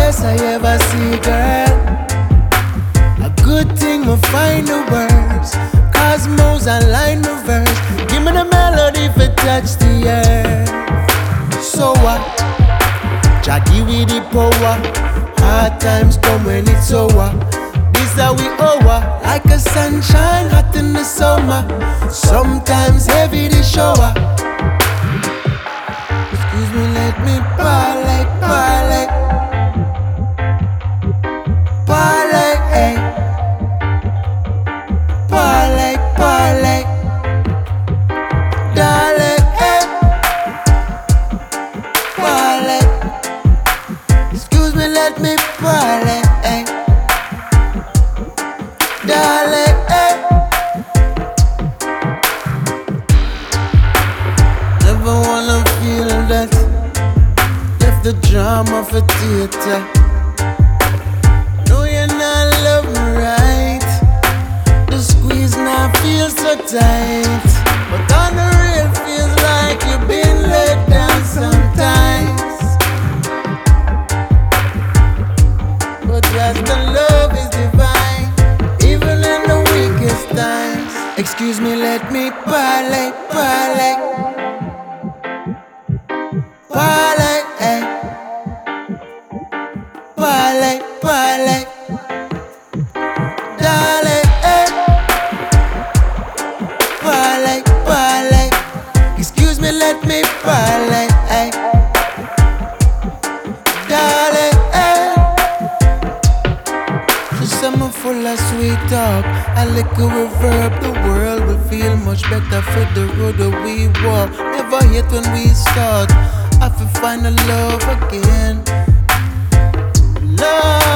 best I ever see, girl. A good thing will find the words. Cosmos align the verse. Give me the melody if it touch the earth. So what? Jah give me the power. Hard times come when it's over. This how we over. Like a sunshine hot in the summer. Sometimes heavy the shower. Excuse me, let me parlay, parlay, parlay, hey. Parlay, parlay, darling, hey. Parlay. Excuse me, let me parlay, hey. Darling, hey. Never wanna feel that. Left the drama for theater. No, you're not love me right. The squeeze now feels so tight. But on the real feels like you've been let down sometimes. But just the love is divine, even in the weakest times. Excuse me, let me parlay, parlay, parlay, eh. Parlay, parlay, darling, eh. Parlay, parlay. Excuse me, let me parlay, eh. Darling, eh. She said me full of sweet talk. A little reverb, the world will feel much better for the road that we walk. Never hate when we start. I feel find a love again. Love.